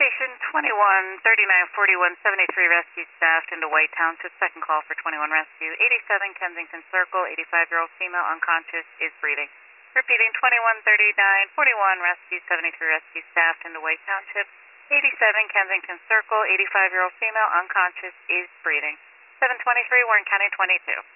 Station 21394173 rescue staffed into White Township. Second call for 21 rescue. 87 Kensington Circle. 85-year-old female unconscious is breathing. Repeating 213941 rescue. 73 rescue staffed into White Township. 87 Kensington Circle. 85-year-old female unconscious is breathing. 723 Warren County 22.